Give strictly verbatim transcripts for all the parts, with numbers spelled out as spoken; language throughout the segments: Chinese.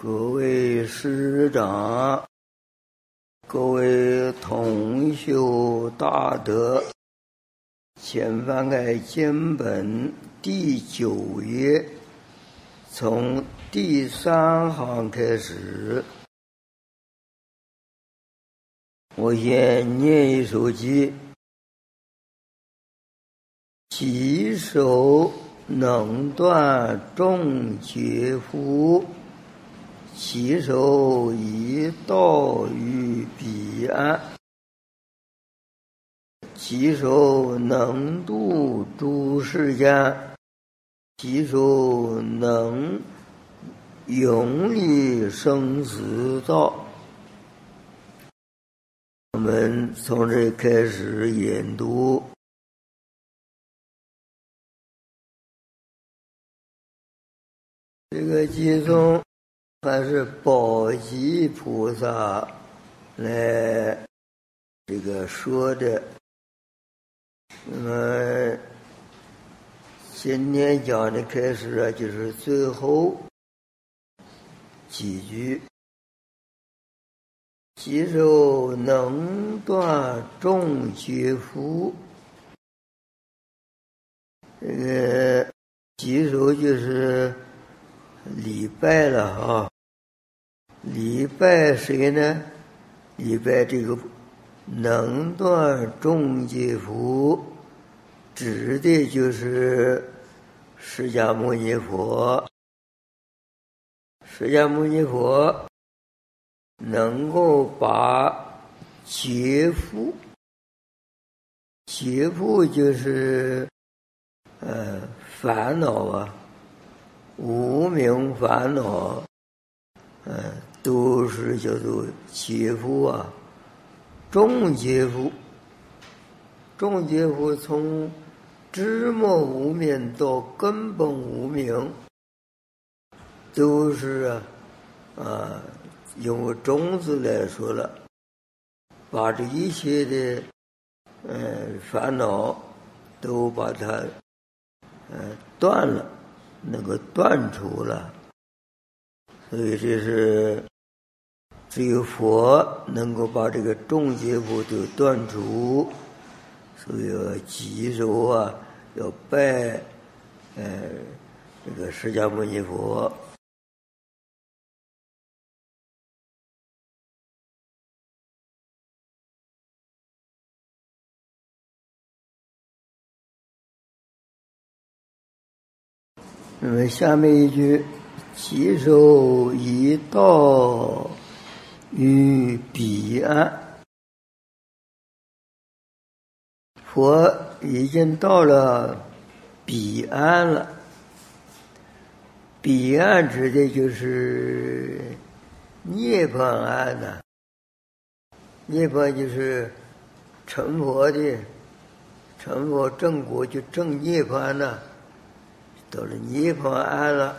各位师长，各位同修大德，请翻开经本第九页，从第三行开始。我先念一首偈：其手能断众劫缚，其手已到于彼岸，其手能度诸世间，其手能永离生死道。我们从这开始研读。这个偈颂还是宝积菩萨来这个说的。那么今天讲的开始啊，就是最后几句：其手能断众劫缚。这个其手就是礼拜了啊，礼拜谁呢？礼拜这个能断众劫缚，指的就是释迦牟尼佛。释迦牟尼佛能够把劫缚，劫缚就是呃烦恼啊，无明烦恼，呃，都是叫做劫缚啊。众劫缚，众劫缚从枝末无明到根本无明，都是啊，啊用种子来说了，把这一切的呃烦恼都把它呃断了，能够断除了。所以这是只有佛能够把这个众劫缚都断除。所以要稽首啊，要拜呃这个释迦牟尼佛。那么下面一句：其手已到于彼岸。佛已经到了彼岸了。彼岸指的就是涅槃岸呐、啊。涅槃就是成佛的，成佛正果就正涅槃呐、啊。到了涅槃岸了。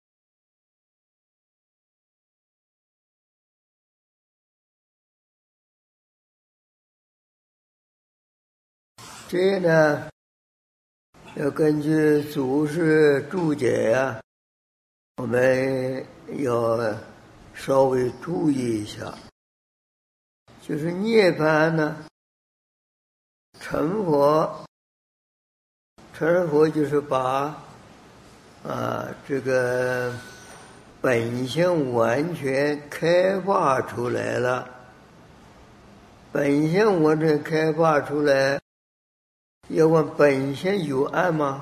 这呢，要根据祖师注解呀、啊，我们要稍微注意一下。就是涅槃呢，成佛，成佛就是把啊这个本性完全开发出来了。本性完全开发出来，要问本性有爱吗？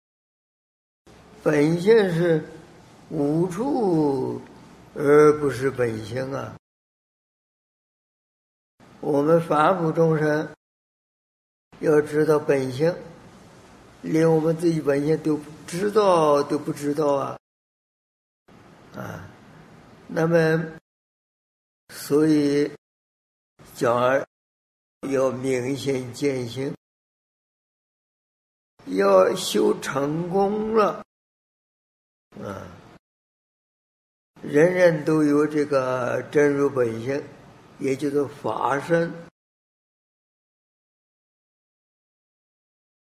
本性是无处而不是本性啊。我们凡夫众生要知道本性，连我们自己本性都知道都不知道啊啊！那么所以讲要明心见性，要修成功了啊！人人都有这个真如本性，也就是法身。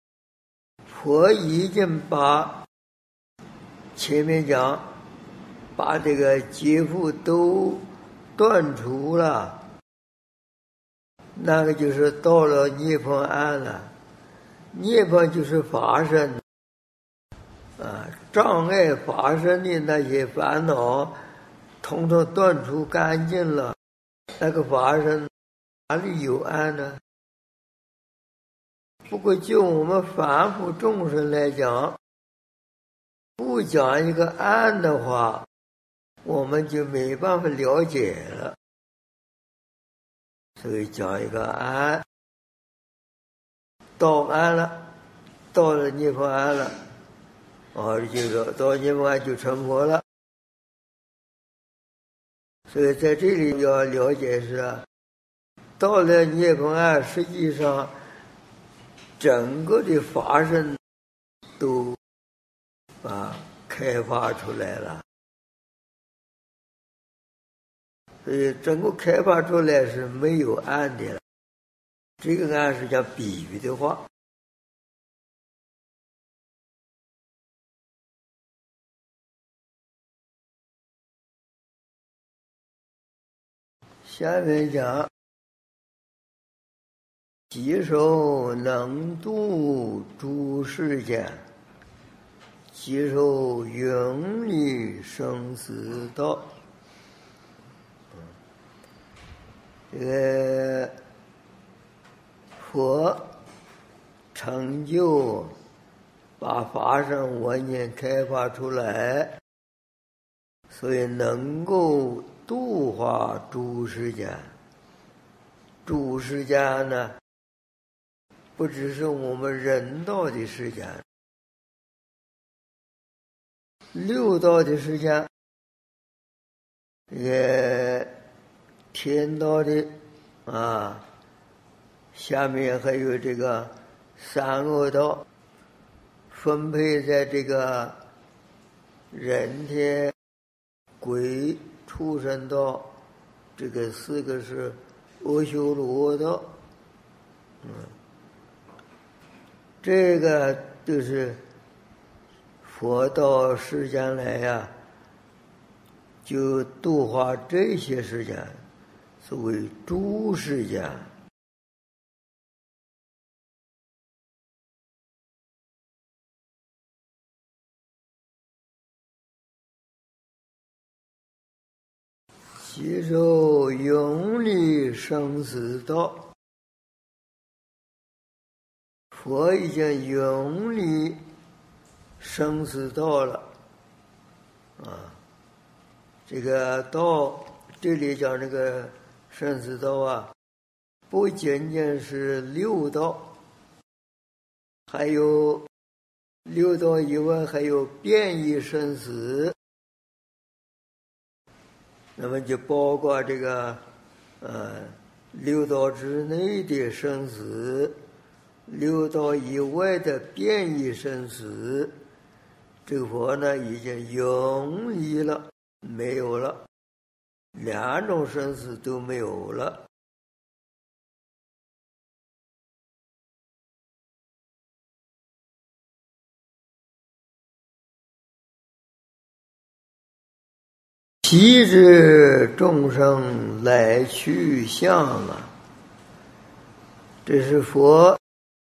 佛已经把前面讲把这个劫缚都断除了，那个就是到了涅槃岸了。涅槃就是法身啊，障碍法身的那些烦恼，统统断除干净了。那个法身哪里有岸呢？不过就我们凡夫众生来讲，不讲一个岸的话，我们就没办法了解了。所以讲一个岸，到岸了，到了涅槃岸了，哦，就是到涅槃岸就成佛了。所以在这里要了解是，到了涅槃岸，实际上整个的法身都啊开发出来了。所以整个开发出来是没有岸的了。这个岸是讲比喻的话。下面讲，即受能度诸世间，即受永离生死道。这个佛成就把法身万念开发出来，所以能够度化诸世间。诸世间呢，不只是我们人道的世间，六道的世间，也天道的啊，下面还有这个三恶道，分配在这个人天鬼畜生道，这个四个是阿修罗道。嗯，这个就是佛到世间来呀，就度化这些世间，所谓诸世间。即受永离生死道，佛已经永离生死道了啊。这个道，这里讲这个生死道啊，不仅仅是六道，还有六道以外还有变异生死。那么就包括这个呃六道之内的生死，六道以外的变异生死，这个佛呢已经永离了，没有了，两种生死都没有了。悉知众生来去相啊，这是佛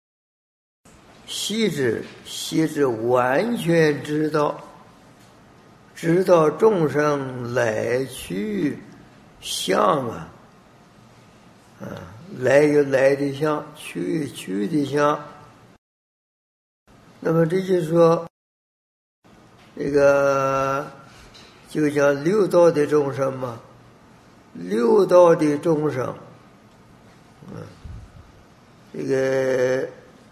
悉知，悉知完全知道，知道众生来去相啊，啊，来有来的相，去有去的相。那么这就是说，这个就讲六道的众生嘛，六道的众生，嗯，这个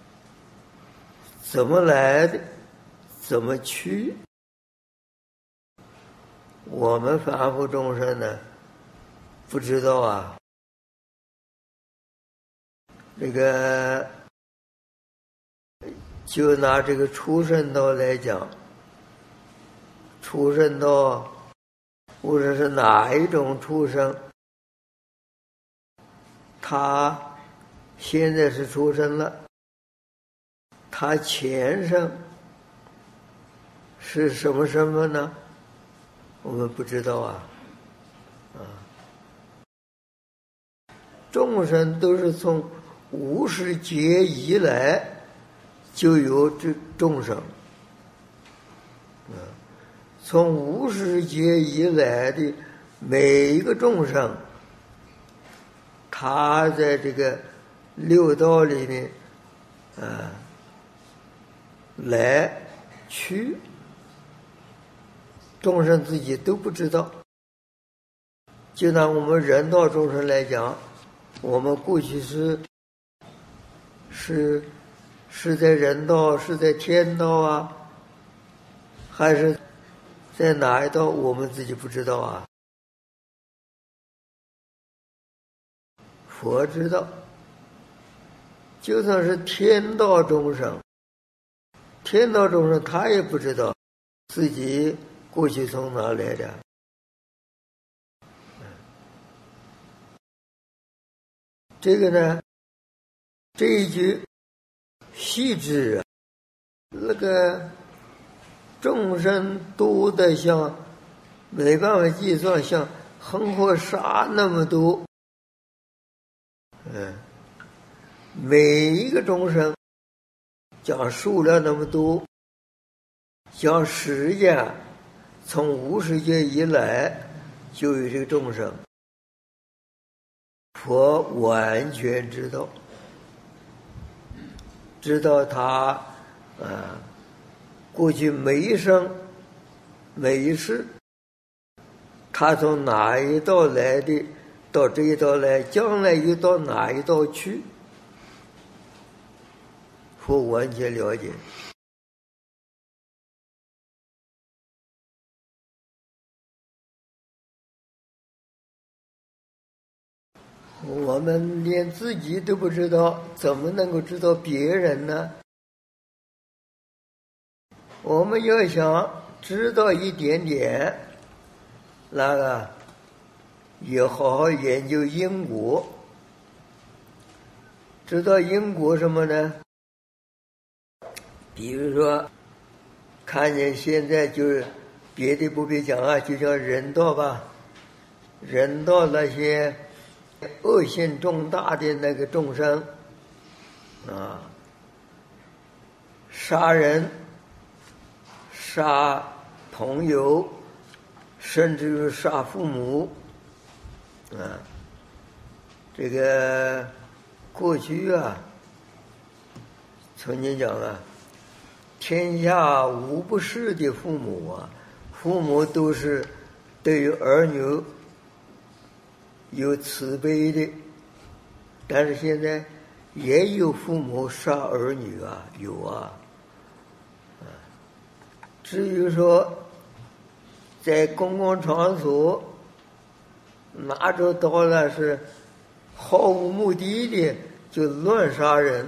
怎么来的，怎么去？我们凡夫众生呢，不知道啊。这个就拿这个畜生道来讲，畜生道，无论是哪一种畜生，他现在是畜生了，他前生是什么什么呢？ 我们不知道啊，啊，众生都是从无始劫以来就有这众生，啊，从无始劫以来的每一个众生，他在这个六道里面，啊，来去，众生自己都不知道。就拿我们人道众生来讲，我们过去是是是在人道，是在天道啊，还是在哪一道，我们自己不知道啊。佛知道，就算是天道众生，天道众生他也不知道自己过去从哪来的。这个呢，这一句细致啊，那个众生多的像没办法计算，像恒河沙那么多。嗯，每一个众生讲数量那么多，讲时间从无始劫以来就有这个众生，佛完全知道，知道他啊过去每一生每一世，他从哪一道来的，到这一道来，将来又到哪一道去，佛完全了解。我们连自己都不知道，怎么能够知道别人呢？我们要想知道一点点，那个也好好研究因果。知道因果什么呢？比如说看见现在就是别的不必讲啊，就叫人道吧，人道那些恶性重大的那个众生啊，杀人、杀朋友，甚至于杀父母啊，这个过去啊曾经讲啊，天下无不是的父母啊，父母都是对于儿女有慈悲的，但是现在也有父母杀儿女啊，有啊。至于说在公共场所拿着刀了是毫无目的的就乱杀人，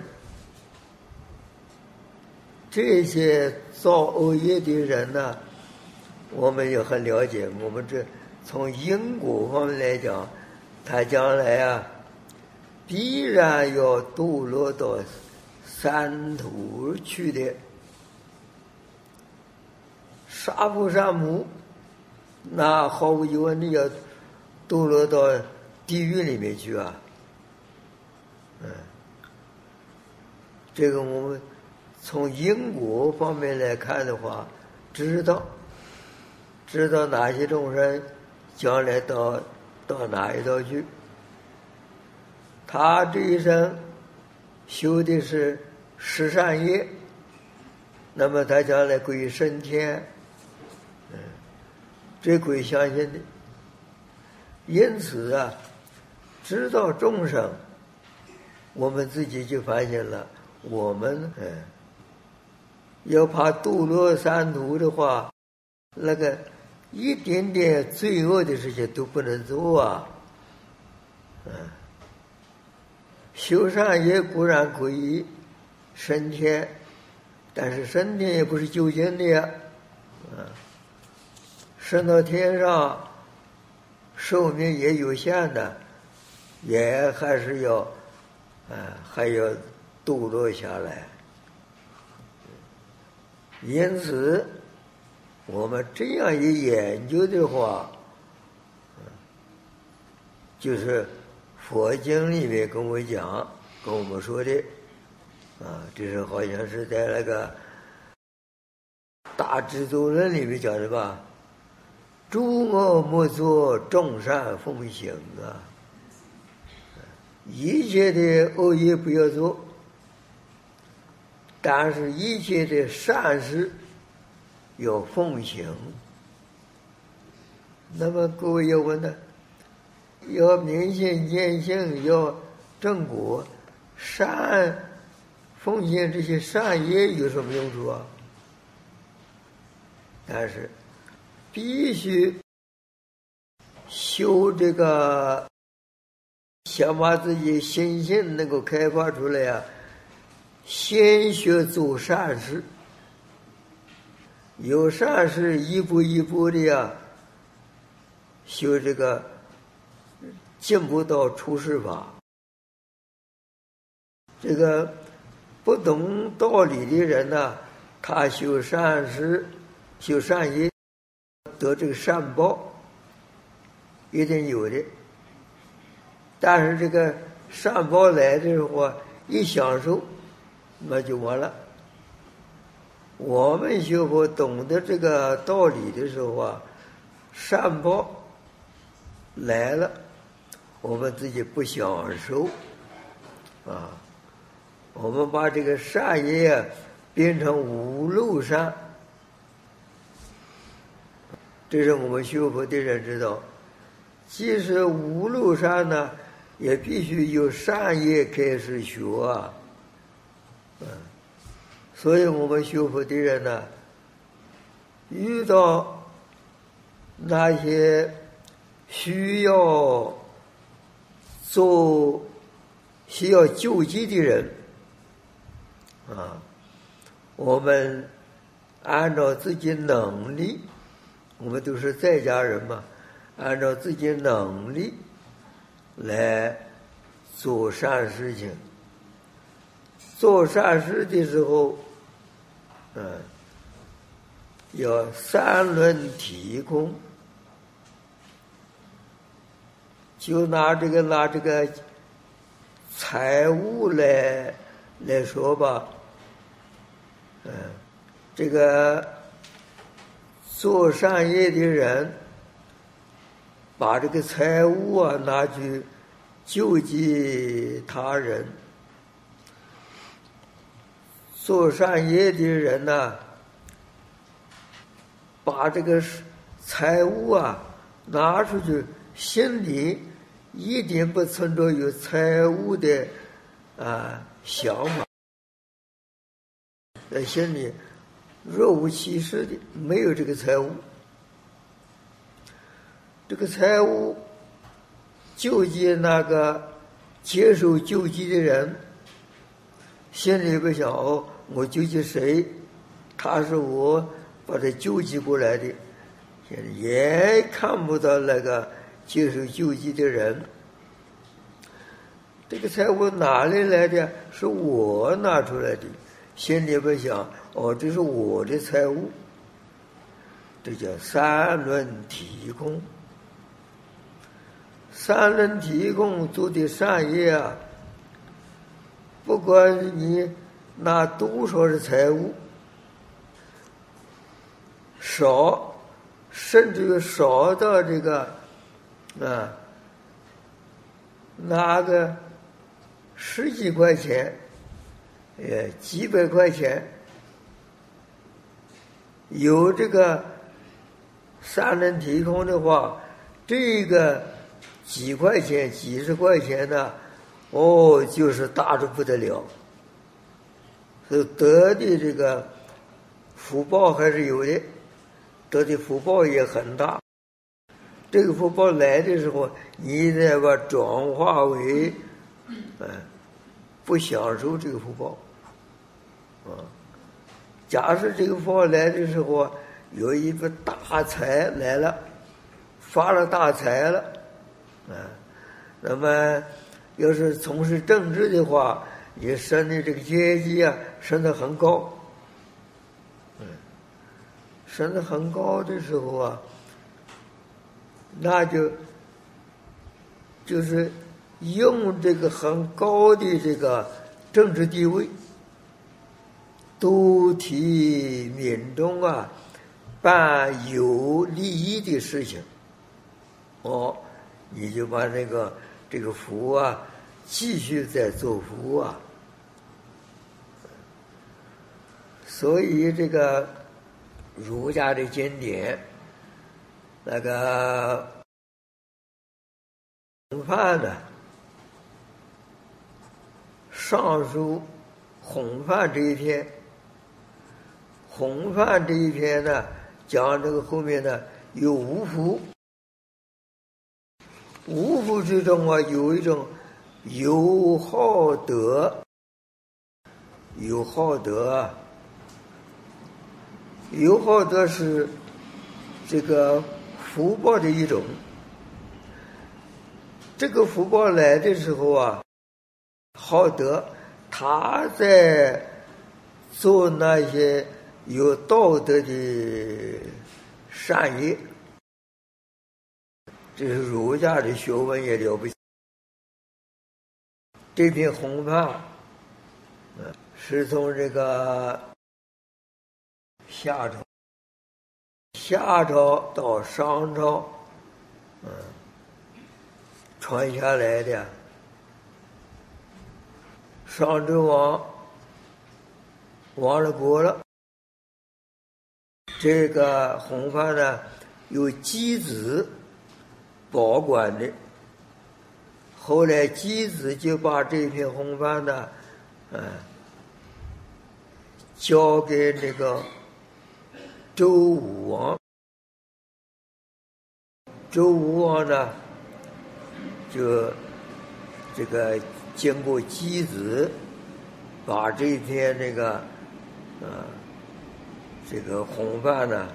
这些造恶业的人呢，我们也很了解。我们这从因果方面来讲，他将来啊必然要堕落到三途去的。杀父杀母，那毫无疑问的要堕落到地狱里面去啊。嗯，这个我们从因果方面来看的话，知道知道哪些众生将来到到哪一道去。他这一生修的是十善业，那么他将来归升天。嗯，这归相信的。因此啊，知道众生，我们自己就发现了，我们嗯，要怕堕落三途的话，那个一点点罪恶的事情都不能做啊。嗯，修善业固然可以升天，但是升天也不是究竟的呀。嗯，升到天上寿命也有限的，也还是要啊，还要堕落下来。因此我们这样一研究的话，就是佛经里面跟我讲，跟我们说的，啊，这是好像是在那个大智度论里面讲的吧，诸恶莫作，众善奉行啊，一切的恶业不要做，但是一切的善事要奉行。那么各位要问呢，要明心见性，要正果，善奉行这些善业有什么用处啊？但是必须修这个，想把自己心性能够开发出来啊，先学做善事，有善事一步一步的呀，修这个进步到出世法。这个不懂道理的人呢，他修善事修善业得这个善报一定有的，但是这个善报来的时候啊，一享受那就完了。我们学佛懂得这个道理的时候啊，善报来了，我们自己不享受啊，我们把这个善业啊变成无漏善，这是我们学佛的人知道。即使无漏善呢，也必须由善业开始学啊。嗯，所以我们学佛的人呢，遇到那些需要做、需要救济的人啊，我们按照自己能力，我们都是在家人嘛，按照自己能力来做善事情。做善事的时候，嗯，要三轮体空。就拿这个拿这个财务来来说吧，嗯，这个做善业的人，把这个财物啊拿去救济他人，做善业的人呢、啊，把这个财物啊拿出去，心里一点不存着有财物的啊想法，在心里若无其事的，没有这个财物。这个财物救济那个接受救济的人，心里不想哦，我救济谁，他是我把他救济过来的，也看不到那个接受救济的人。这个财物哪里来的？是我拿出来的，心里不想哦，这是我的财物。这叫三轮体空。三轮体空做的善业啊，不管你拿多少的财物，少，甚至于少到这个啊，拿个十几块钱，呃，几百块钱，有这个三轮体空的话，这个几块钱、几十块钱呢，哦，就是大的不得了，所以得的这个福报还是有的，得的福报也很大。这个福报来的时候，你得把转化为，嗯，不享受这个福报，啊。假设这个福报来的时候，有一个大财来了，发了大财了，啊，那么要是从事政治的话，你升的这个阶级啊，升得很高，嗯， 升得很高的时候啊，那就就是用这个很高的这个政治地位，都替民众啊办有利益的事情。哦，你就把这个这个福啊继续在做福啊。所以这个儒家的经典，那个洪范呢，上书洪范这一篇，洪范这一篇呢，讲这个后面呢有五福，五福之中啊有一种有好德，有好德啊。有好德是这个福报的一种，这个福报来的时候啊，好德他在做那些有道德的善业，这是儒家的学问也了不起。这篇洪范是从这个夏朝，夏朝到商朝，嗯，传下来的。商纣王亡了国了，这个洪范呢有箕子保管的，后来箕子就把这篇洪范呢，嗯，交给那个周武王。周武王呢，就这个经过箕子，把这篇那个呃这个洪范呢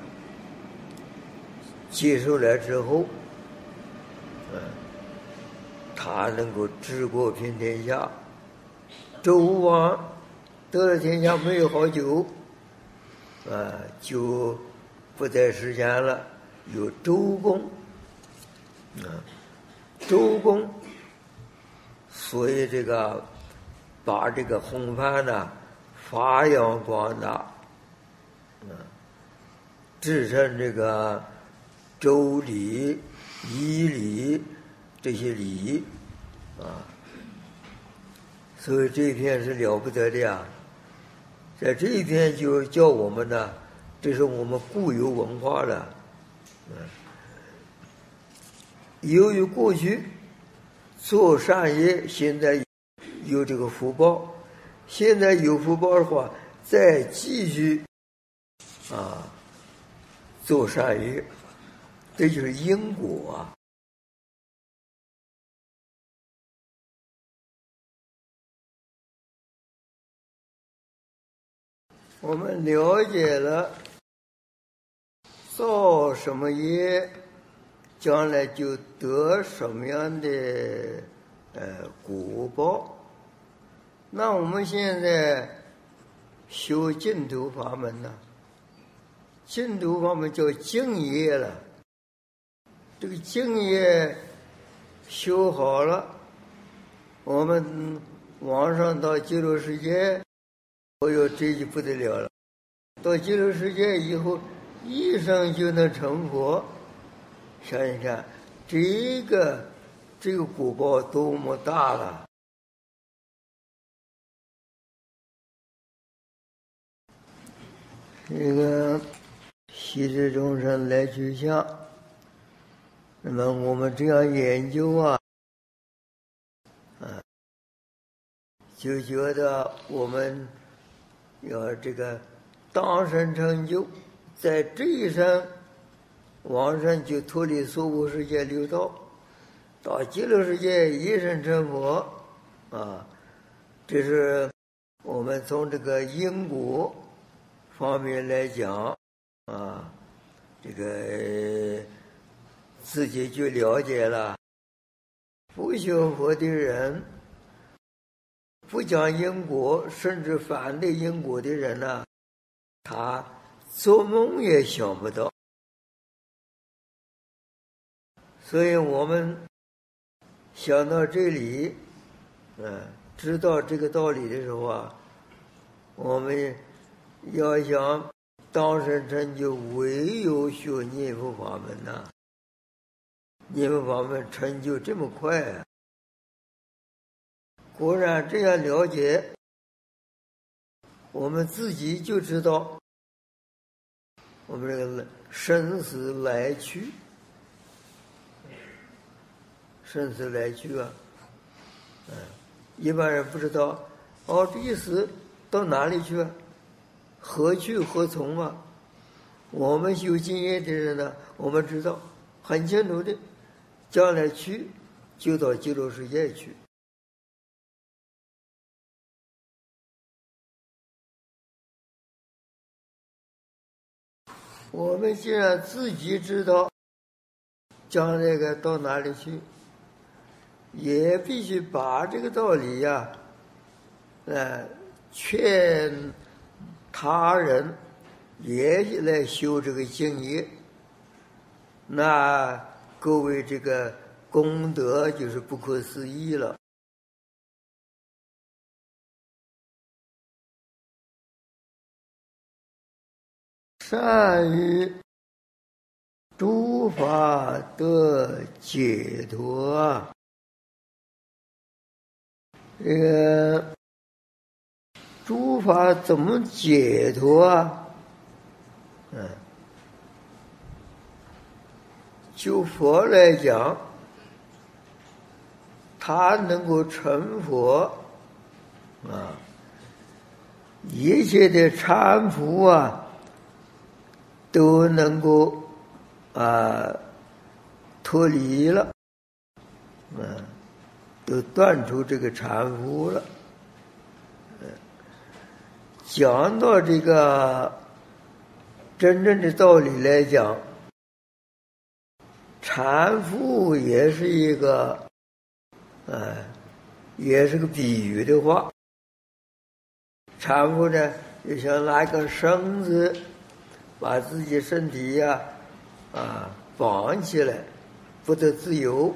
接受来之后，嗯、呃，他能够治国平天下。周武王得了天下没有好久，啊、呃，就不再实现了。有周公，啊、呃，周公，所以这个把这个洪范呢发扬光大，啊、呃，制成这个周礼、仪礼这些礼，啊。所以这一篇是了不得的呀，在这一篇就叫我们呢，这是我们固有文化了。嗯，由于过去做善业，现在有这个福报，现在有福报的话，再继续啊做善业，这就是因果啊。我们了解了造什么业，将来就得什么样的呃果报。那我们现在修净土法门呢，净土法门叫净业了。这个净业修好了，我们往上到极乐世界。哎呦，这就不得了了！到极乐世界以后，一生就能成佛。想一想，这个这个果报多么大了！这个昔之众生来去相，那么我们这样研究啊，啊，就觉得我们。要这个当生成就，在这一生往生就脱离娑婆世界六道，到极乐世界一生成佛啊！这是我们从这个因果方面来讲啊，这个自己就了解了。不修佛的人，不讲因果，甚至反对因果的人呢、啊，他做梦也想不到。所以我们想到这里，嗯，知道这个道理的时候啊，我们要想当生成就，唯有学念佛法门呐、啊。念佛法门成就这么快啊！果然这样了解，我们自己就知道我们这个生死来去，生死来去啊，嗯，一般人不知道，哦，这一死到哪里去啊？何去何从啊？我们有经验的人呢，我们知道很清楚的，将来去就到极乐世界去。我们既然自己知道将来该到哪里去，也必须把这个道理呀、啊，呃，劝他人也来修这个净业，那各位这个功德就是不可思议了。善于诸法得解脱，这个诸法怎么解脱啊？嗯，就佛来讲，他能够成佛啊，一切的搀扶啊，都能够啊脱离了，嗯，都断除这个缠缚了。嗯，讲到这个真正的道理来讲，缠缚也是一个，呃，也是个比喻的话。缠缚呢，就像拿一根绳子，把自己身体呀、啊，啊绑起来，不得自由。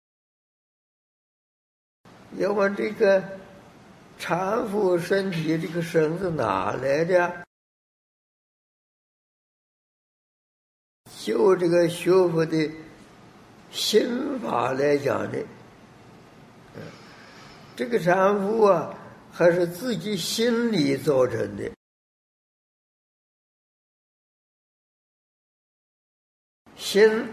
要问这个缠缚身体这个绳子哪来的？就这个学佛的心法来讲的，嗯，这个缠缚啊，还是自己心理造成的。心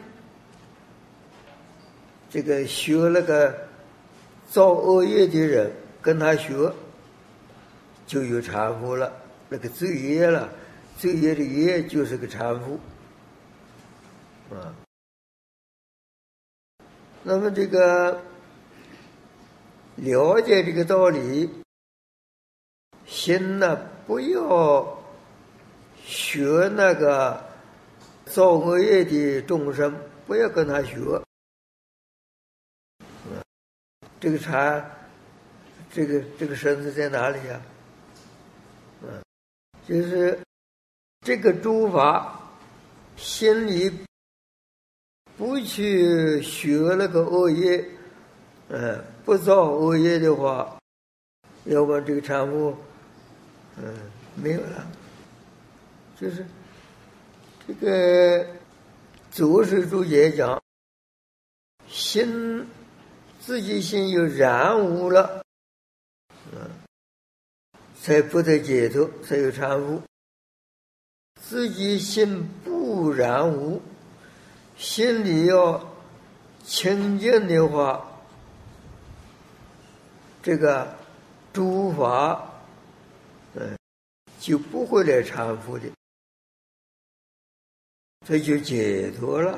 这个学那个造恶业的人跟他学，就有缠缚了，那个罪业了，罪业的业就是个缠缚啊。那么这个了解这个道理，心呢不要学那个造恶业的众生，不要跟他学。这个禅，这个这个绳子在哪里呀、啊？嗯，就是这个诸法，心里不去学那个恶业，嗯，不造恶业的话，要不然这个缠缚，嗯，没有了。就是这个祖师注解讲，心自己心有染污了，嗯，才不得解脱，才有缠缚。自己心不染污，心里要清净的话，这个诸法，嗯，就不会来缠缚的，这就解脱了。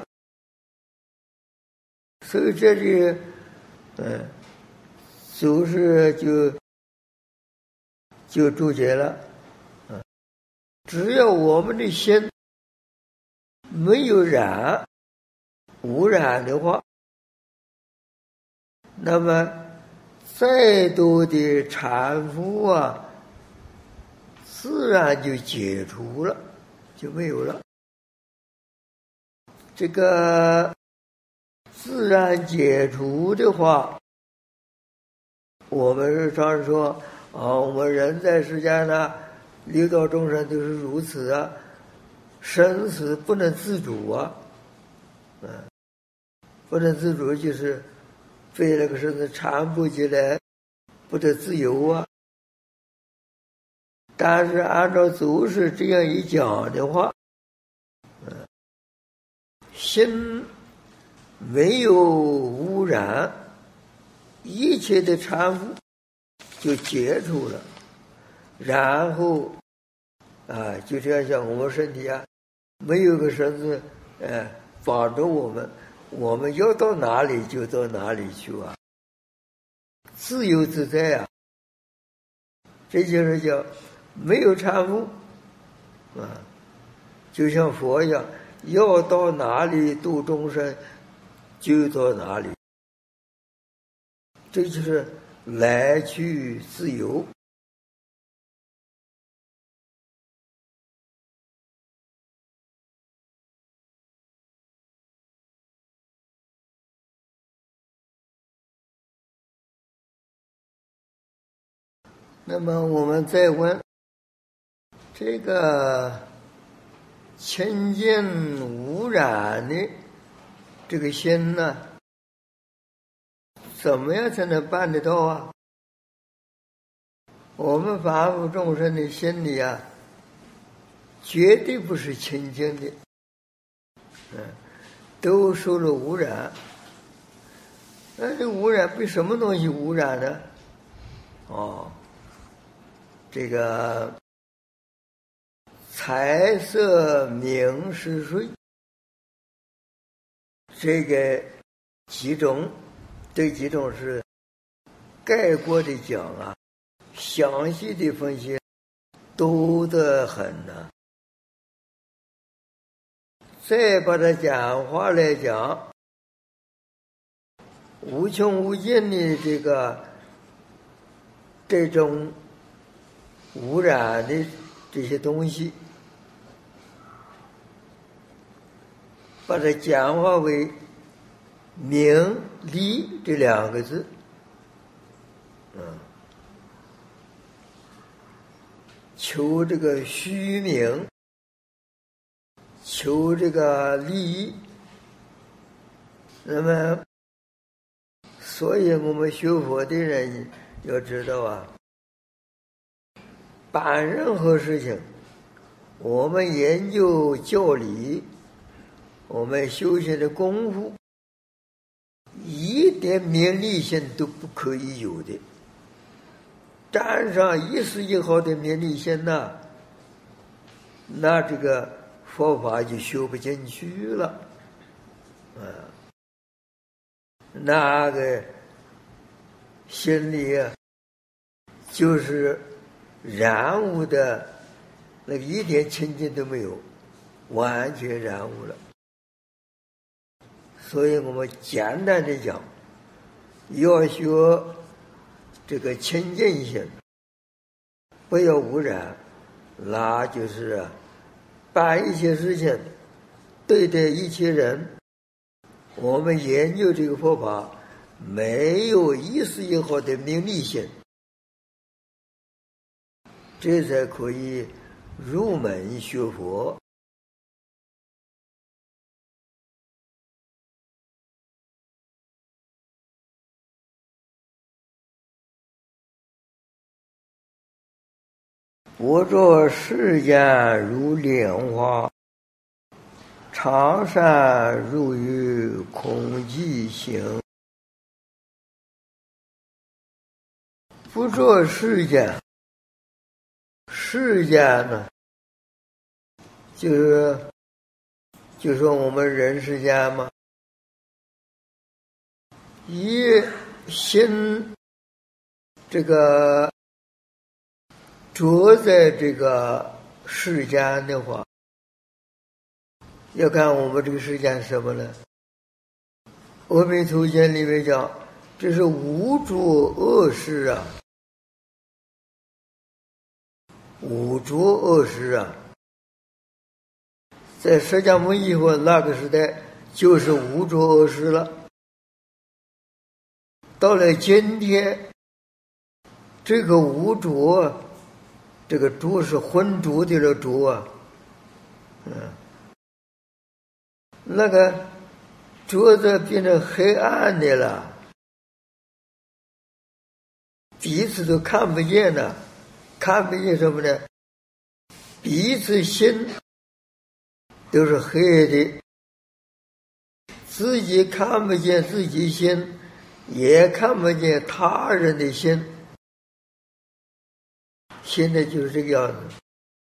所以这里，嗯，祖师就就注解了，嗯，只要我们的心没有染污染的话，那么再多的缠缚啊，自然就解除了。 就没有了。这个自然解除的话，我们日常说啊，我们人在世间呢，六道众生都是如此啊，生死不能自主啊，嗯，不能自主就是被那个身子缠缚起来，不得自由啊。但是按照祖师这样一讲的话，嗯，心没有污染，一切的缠缚就解除了，然后啊，就这样像我们身体啊，没有个绳子，呃，绑着我们，我们要到哪里就到哪里去啊，自由自在啊。这就是叫没有缠缚啊，就像佛一样，要到哪里度众生就到哪里，这就是来去自由。那么我们再问，这个清净无染的这个心呢，怎么样才能办得到啊？我们凡夫众生的心里啊，绝对不是清净的，嗯，都受了污染。那这污染被什么东西污染呢？哦，这个财色名食睡，这个几种，这几种是概括的讲啊，详细的分析多得很呢。再把它简化来讲，无穷无尽的这个这种污染的这些东西，把它简化为名利这两个字，嗯，求这个虚名，求这个利益。那么所以我们学佛的人要知道啊，办任何事情，我们研究教理，我们修行的功夫，一点名利心都不可以有的。沾上一丝一毫的名利心呐，那这个佛法就修不进去了，啊，那个心里啊，就是染污的，那个一点清净都没有，完全染污了。所以我们简单的讲，要学这个清净心，不要污染，那就是啊，办一些事情，对待一切人，我们研究这个佛法，没有一丝一毫的名利心，这才可以入门学佛。不着世间如莲花，常善入于空寂行。不着世间，世间呢，就是就说我们人世间嘛，一心这个着在这个世间的话，要看我们这个世间是什么呢？阿弥陀经里面讲，这是无着恶事啊，无着恶事啊。 在释迦牟尼佛那个时代就是无着恶世了。到了今天，这个无着，这个着是浑浊的了着啊，嗯，那个着子变成黑暗的了，彼此都看不见了，看不见什么呢？彼此心都是黑的，自己看不见自己心，也看不见他人的心。现在就是这个样子。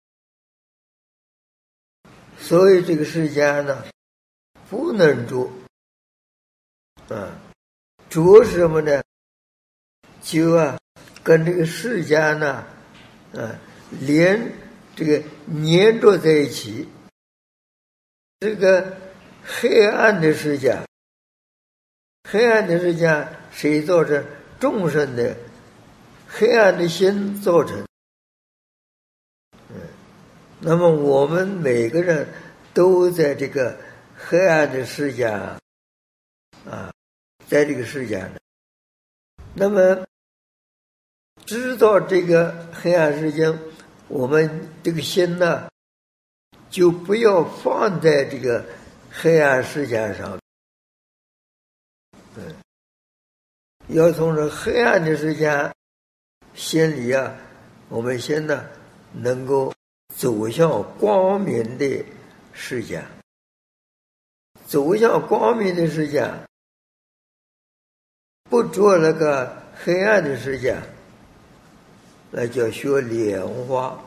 所以这个世间呢，不能着啊，着是什么呢？就啊跟这个世间呢啊连这个粘着在一起。这个黑暗的世界，黑暗的世界谁造成？众生的黑暗的心造成。嗯，那么我们每个人都在这个黑暗的世界啊，在这个世界呢。那么知道这个黑暗世界，我们这个心呢，就不要放在这个黑暗世界上。嗯，要从这黑暗的世界心里啊，我们先呢能够走向光明的世界。走向光明的世界，不做那个黑暗的世界，那叫学莲花。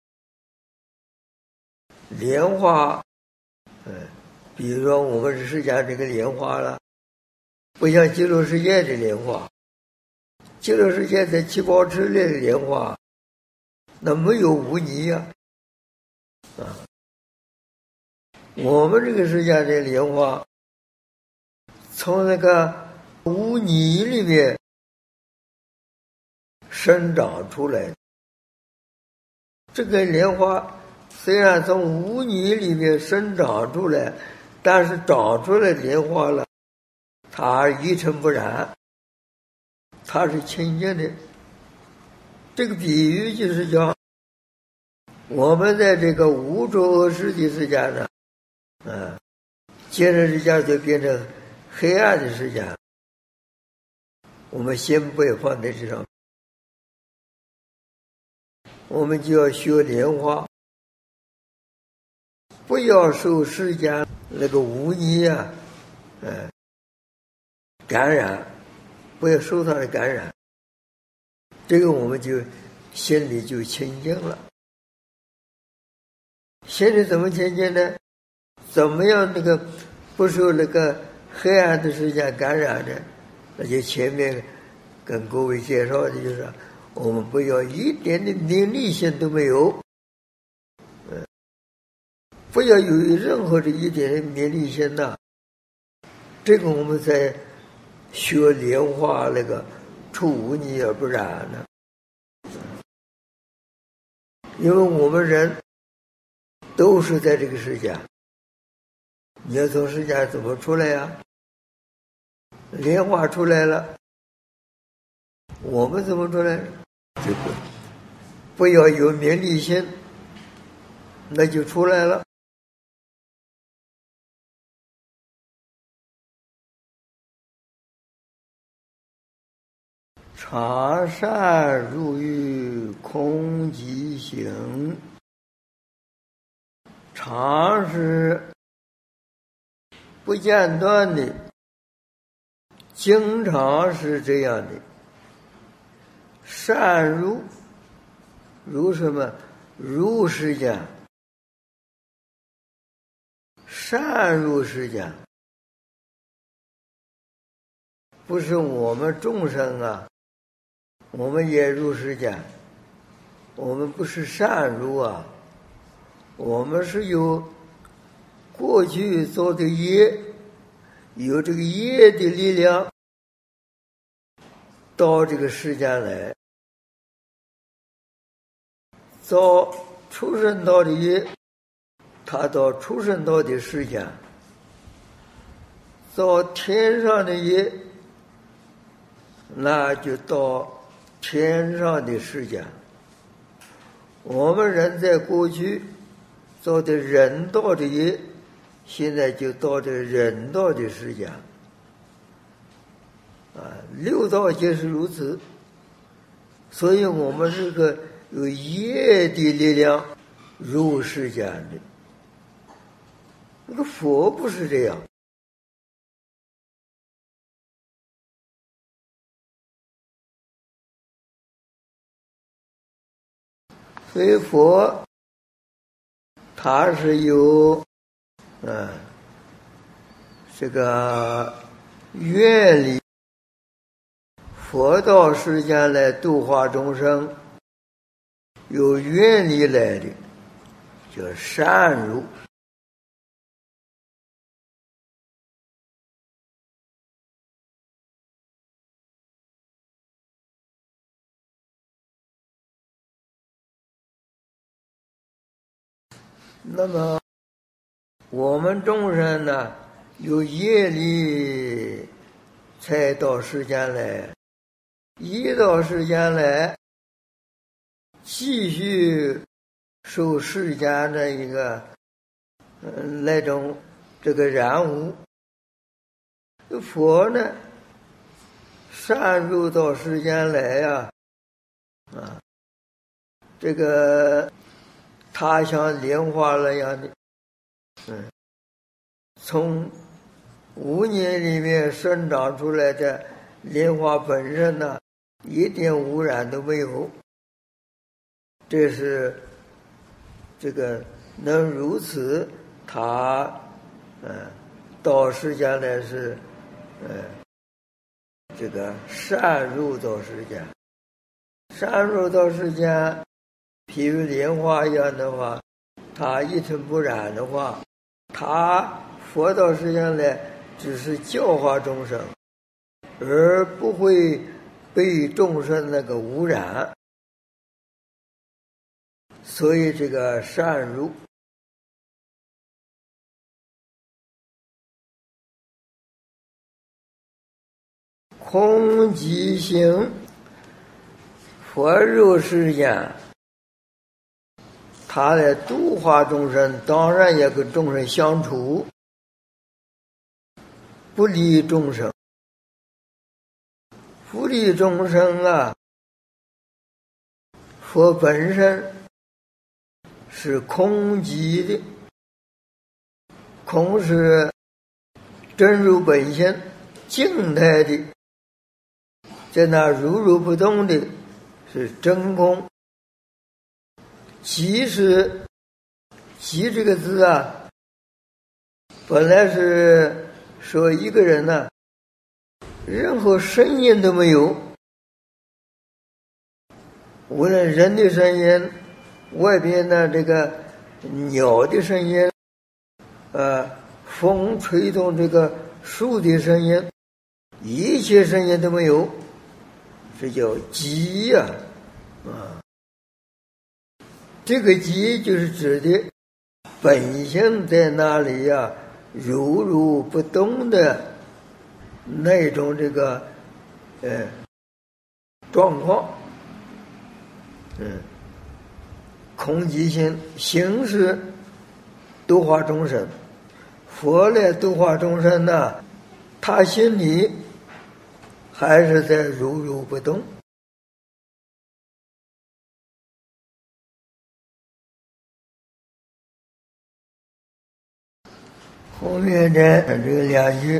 莲花，嗯，比如说我们世界这个莲花了，不像极乐世界的莲花。极乐世界在七宝池里的莲花，那没有污泥呀，啊，我们这个世界的莲花，从那个污泥里面生长出来。这个莲花虽然从污泥里面生长出来，但是长出来莲花了，它一尘不染，它是清净的。这个比喻就是讲，我们在这个无着恶世的世界呢，啊，接着世界就变成黑暗的世界，我们先不要放在这上，我们就要学莲花，不要受世间那个污泥啊，嗯，感染，不要受它的感染，这个我们就心里就清净了。心里怎么清净呢？怎么样那个不受那个黑暗的世界感染呢？那就前面跟各位介绍的就是，我们不要一点的名利心都没有，嗯，不要有任何的一点的名利心呐、啊。这个我们在学莲花那个出污泥而不染呢。因为我们人都是在这个世界，你要从世界怎么出来呀？莲花出来了，我们怎么出来？就不不要有名利心，那就出来了。常善入于空即行，常是不间断的，经常是这样的。善入，入什么？入世间，善入世间，不是我们众生啊，我们也入世间，我们不是善入啊，我们是有过去做的业，有这个业的力量到这个世间来，造出生到的业， 他到出生道的时间，到天上的业，那就到天上的时间。我们人在过去造的人道的业，现在就到这人道的时间。啊，六道皆是如此。所以我们是个有业的力量入世间的。那个佛不是这样。所以佛他是有嗯这个愿力，佛到世间来度化众生，有愿力来的叫善入。那么我们众生呢，有业力才到世间来，一到世间来，继续受世间的一个嗯那种这个染污。佛呢，善入到世间来呀，啊，这个他像莲花那样的，嗯，从五年里面生长出来的莲花本身呢，一点污染都没有。这是这个能如此，他嗯到世间来是嗯这个善入到世间，善入到世间。譬如莲花一样的话，它一尘不染的话，它佛到世间来只是教化众生，而不会被众生那个污染。所以这个善入。空寂行，佛入世间，他来度化众生，当然也跟众生相处，不离众生。不离众生啊，佛本身是空寂的，空是真如本性，静态的，在那如如不动的是真空。寂是寂这个字啊，本来是说一个人呢、啊，任何声音都没有，无论人的声音，外边的这个鸟的声音，呃，风吹动这个树的声音，一切声音都没有，这叫寂呀，啊。这个寂就是指的本性在那里呀、啊，如如不动的那种这个呃状况。嗯，空寂心，行是度化众生，佛来度化众生呢，他心里还是在如如不动。后面的这个两句，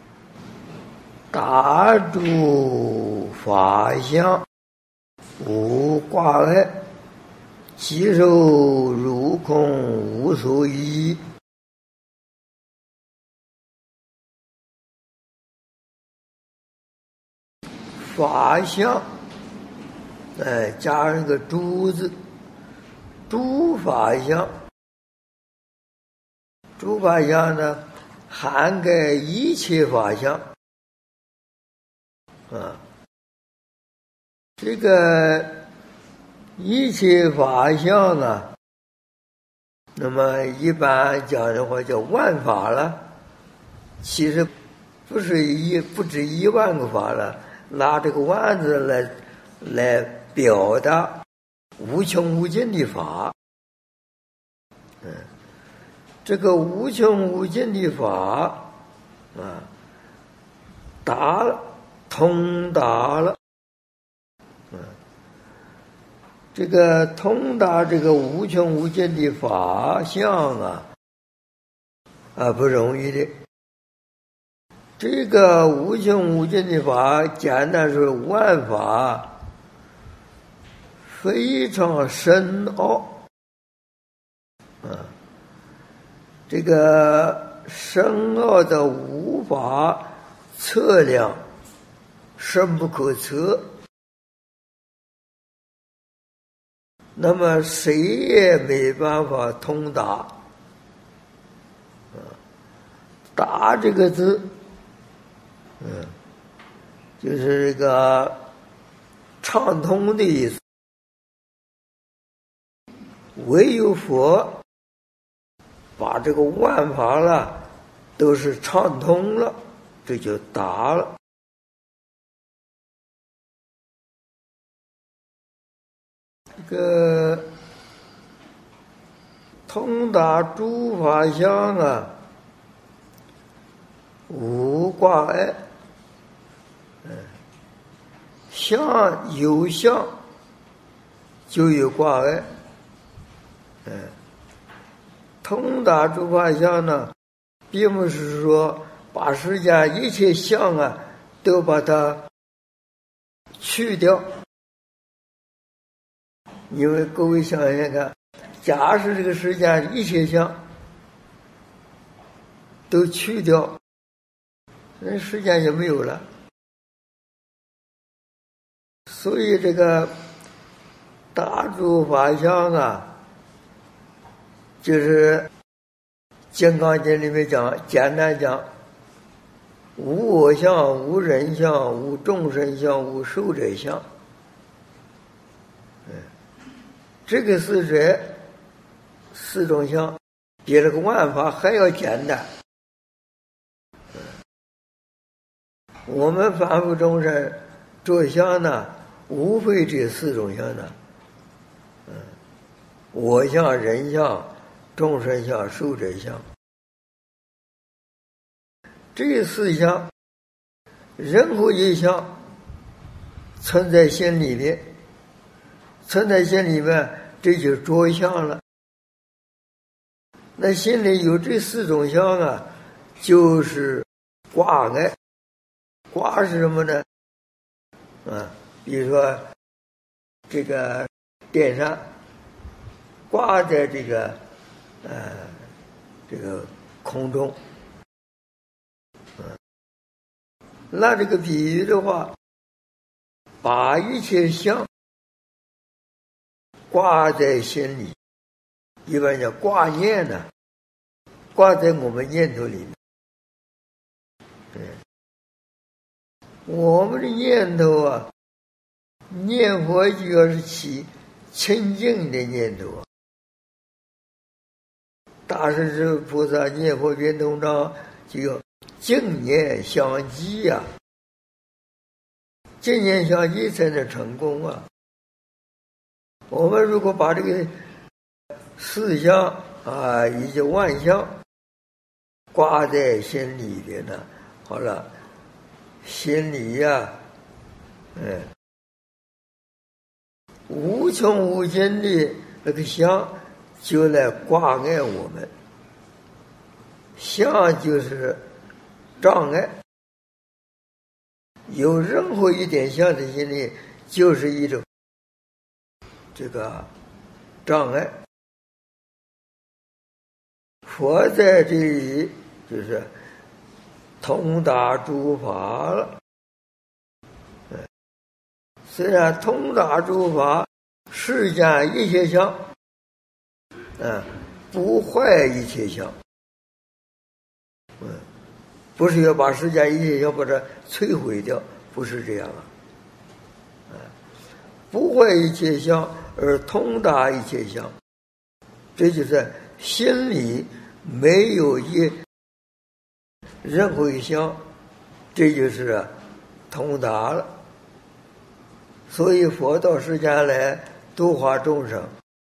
大诸法相无挂碍，即受如空无所依。法相，哎，加上个诸字，诸法相。诸法相呢，涵盖一切法相啊。这个一切法相啊， 那么一般讲的话叫万法了，其实不是一不止一万个法了，拿这个万字来来表达无穷无尽的法。嗯，这个无穷无尽的法啊，达了，通达了。嗯，这个通达这个无穷无尽的法相啊，啊不容易的。这个无穷无尽的法，简单说万法，非常深奥。啊，这个深奥的无法测量，深不可测。那么谁也没办法通达。啊，达这个字，嗯，就是这个畅通的意思。唯有佛把这个万法了都是畅通了，这就达了。这个通达诸法相啊，无挂碍。嗯，相有相就有挂碍。嗯，通达诸法相呢，并不是说把世间一切相啊都把它去掉。因为各位想想看，假使这个世间一切相都去掉，那世间就没有了。所以这个大诸法相啊，就是《金刚经》里面讲，简单讲，无我相、无人相、无众生相、无寿者相。嗯，这个是这四种相，比这个万法还要简单。嗯，我们凡夫众生着相呢，无非这四种相呢。嗯，我相、人相、众生相、寿者相，这四相任何一项存在心里面，存在心里面，这就着相了。那心里有这四种相啊，就是挂碍。挂是什么呢？啊，比如说这个电扇挂在这个呃这个空中。嗯，那这个比喻的话，把一切相挂在心里，一般叫挂念呢，挂在我们念头里面。嗯，我们的念头啊，念佛就要是起清净的念头啊。大势至菩萨念佛圆通章就要净念相继呀，净念相继才能成功啊。我们如果把这个四相啊以及万象挂在心里边呢，好了，心里呀，嗯，无穷无尽的那个相就来挂碍我们。相就是障碍，有任何一点相在心里，就是一种这个障碍。佛在这里就是通达诸法了。虽然通达诸法，世间一切相，嗯，不坏一切相。嗯，不是要把世间一切相把它摧毁掉，不是这样啊。嗯，不坏一切相而通达一切相，这就是心里没有一任何一项，这就是啊通达了。所以佛到世间来度化众生，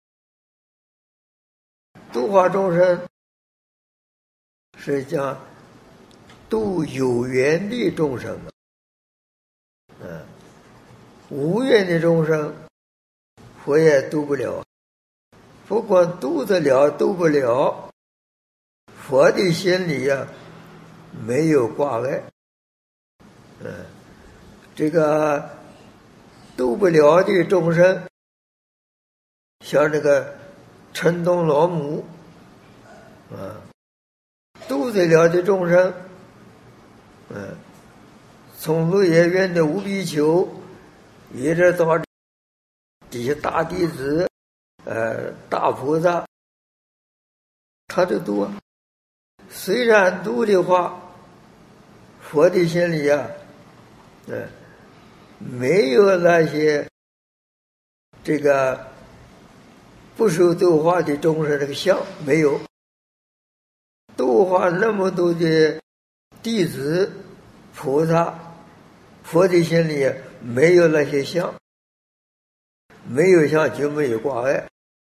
度化众生是讲度有缘的众生，嗯，无缘的众生佛也度不了。不管度得了度不了，佛的心里呀、啊、没有挂碍。嗯，这个度不了的众生，像这个陈东老母啊，度得了的众生，嗯，从鹿野苑的五比丘一直到这些大弟子呃，大菩萨，他就度啊。虽然度的话，佛的心里啊，呃，没有那些这个不受度化的众生这个相，没有。度化那么多的弟子、菩萨，佛的心里没有那些相，没有相就没有挂碍。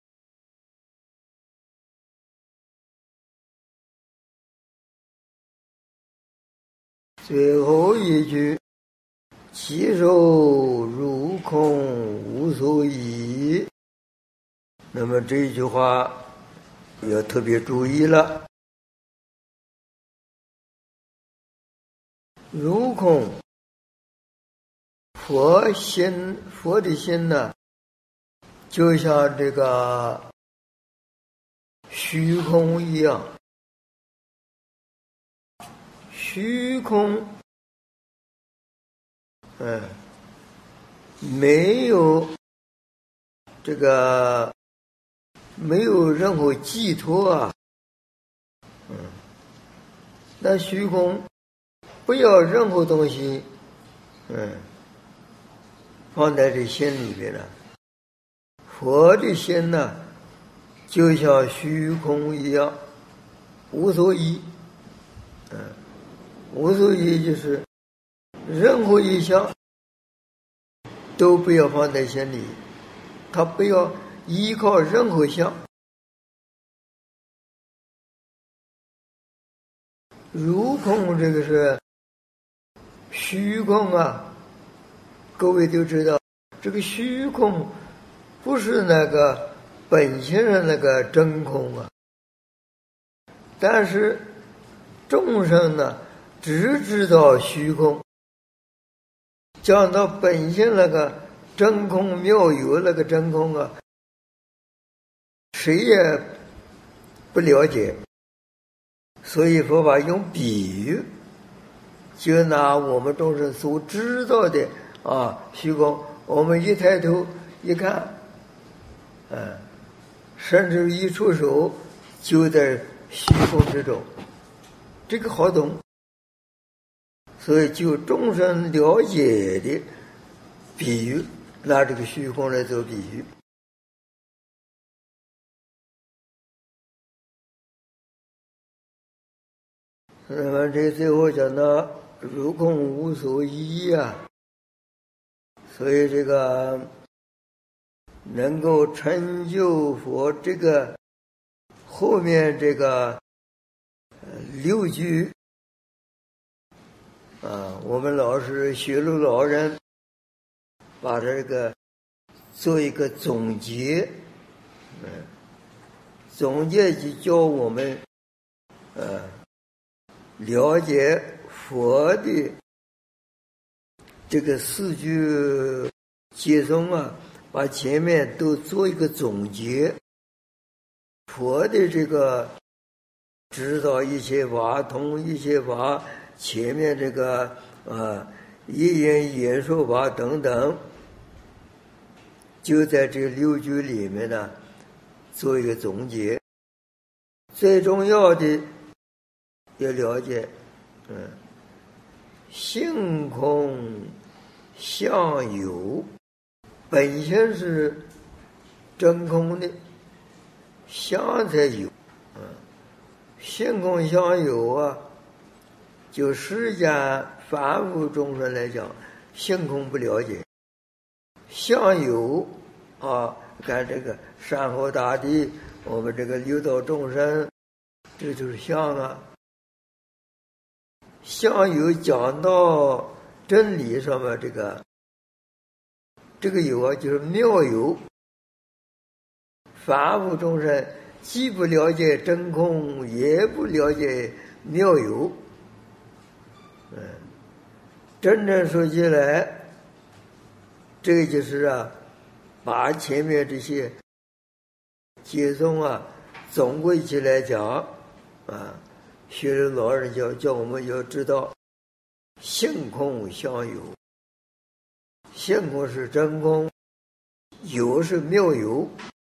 最后一句，其受如空无所依。那么这一句话要特别注意了。如空，佛心，佛的心呢，就像这个虚空一样。虚空，嗯，没有这个，没有任何寄托啊，嗯，那虚空不要任何东西，嗯，放在这心里边了。佛的心呢，就像虚空一样，无所依，嗯。无所依就是任何一项都不要放在心里，他不要依靠任何项。如空这个是虚空啊，各位都知道，这个虚空不是那个本性的那个真空啊，但是众生呢只知道虚空，讲到本性那个真空妙有那个真空啊，谁也不了解。所以佛法用比喻，就拿我们众生所知道的啊虚空，我们一抬头一看，嗯，甚至一出手就在虚空之中，这个好懂。所以就众生了解的比喻，拿这个虚空来做比喻。那么这最后讲到如空无所依啊，所以这个能够成就佛，这个后面这个六句啊，我们老师学路老人把这个做一个总结，嗯，总结就教我们呃了解佛的这个四句偈颂啊，把前面都做一个总结。佛的这个知道一切法，通一切法，前面这个啊一言言说法等等，就在这六句里面呢做一个总结。最重要的要了解，嗯，性空相有，本性是真空的，相才有。 性空相有啊，就世间凡夫众生来讲，性空不了解，相有啊，看这个山河大地，我们这个六道众生，这就是相啊。相有讲到真理上面，这个这个有啊，就是妙有。凡夫众生既不了解真空，也不了解妙有。嗯，真正说起来，这个就是啊，把前面这些解宗啊总归起来讲啊，学人老人教叫我们要知道，性空相有，性空是真空，有是妙有。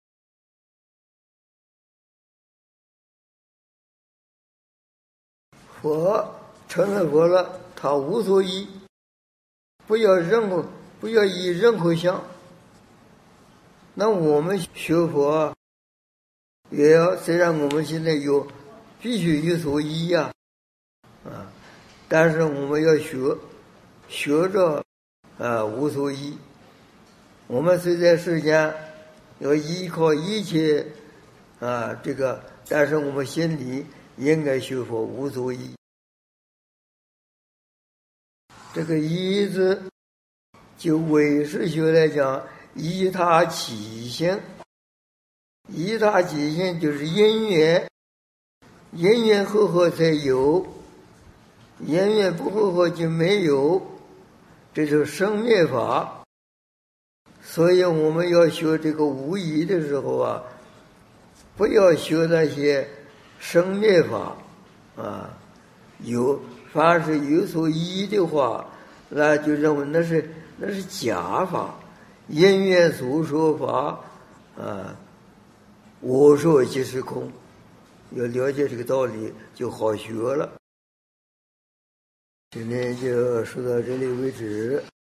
佛成了佛了，他无所依，不要任何，不要依任何相。那我们学佛也要，虽然我们现在有必须有所依呀，啊，但是我们要学学着啊无所依。我们虽在世间要依靠一切啊这个，但是我们心里应该学佛无所依。这个依字，就唯识学来讲，依他起性。依他起性就是因缘，因缘和合才有，因缘不和合就没有，这就是生灭法。所以我们要学这个无依的时候啊，不要学那些生灭法啊，有凡是有所依的话，那就认为那是那是假法，因缘所说法啊，我说即是空。要了解这个道理，就好学了。今天就说到这里为止。